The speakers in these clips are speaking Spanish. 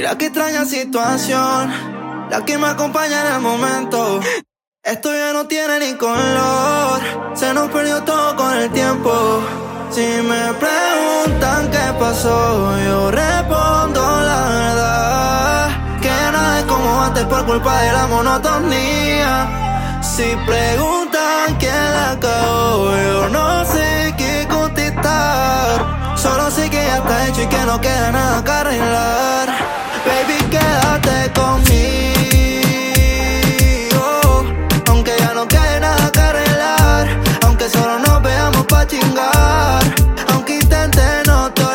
Mira qué extraña situación, la que me acompaña en el momento. Esto ya no tiene ni color, se nos perdió todo con el tiempo. Si me preguntan qué pasó, yo respondo la verdad, que nada es como antes por culpa de la monotonía. Si preguntan quién la cagó, yo no sé qué contestar. Solo sé que ya está hecho y que no queda nada que arreglar. Baby, quédate conmigo, aunque ya no quede nada que arreglar, aunque solo nos veamos pa' chingar, aunque intente no te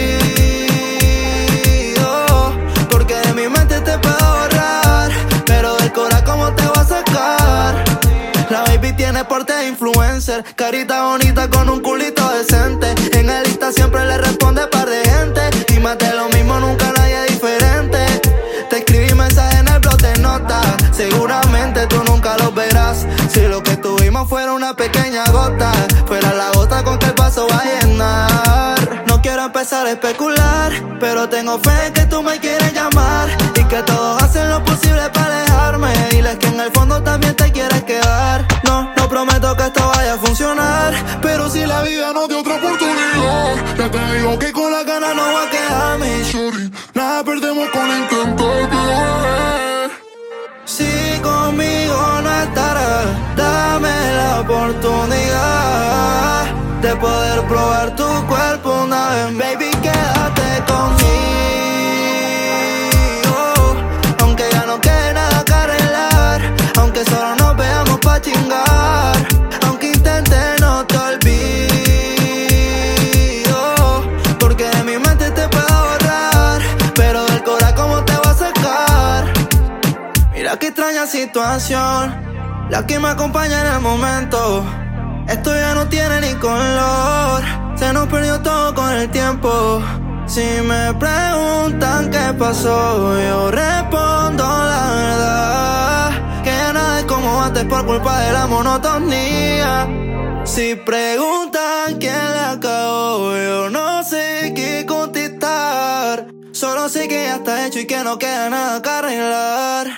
olvido, porque de mi mente te puedo borrar, pero del corazón ¿cómo te voy a sacar? La baby tiene porte de influencer, carita bonita con un culito decente. En el Insta siempre le responde par de gente, y más de lo mismo nunca nadie diferente. Te escribí mensaje en el blog de notas, seguramente tú nunca los verás. Si lo que tuvimos fuera una pequeña gota, fuera la gota con que el vaso va a llenar. No quiero empezar a especular, pero tengo fe en que tú me quieres llamar, y que todos hacen lo posible para alejarme. Diles que en el fondo también te quieres quedar. No prometo que esto vaya a funcionar, pero si la vida nos dio otra oportunidad, ya te digo que con la gana no voy a quedarme. Sorry, nada perdemos con intentar, bebé. Si conmigo no estarás, dame la oportunidad de poder probar tu cuerpo una vez. Baby, quédate conmigo, aunque ya no quede nada que arreglar, aunque solo nos veamos pa' chingar, aunque intente no te olvido, porque de mi mente te puedo borrar, pero del corazón ¿cómo te voy a sacar? Mira qué extraña situación, la que me acompaña en el momento. Esto ya no tiene ni color, se nos perdió todo con el tiempo. Si me preguntan qué pasó, yo respondo la verdad, que ya nada es como antes por culpa de la monotonía. Si preguntan quién la cagó, yo no sé qué contestar. Solo sé que ya está hecho y que no queda nada que arreglar.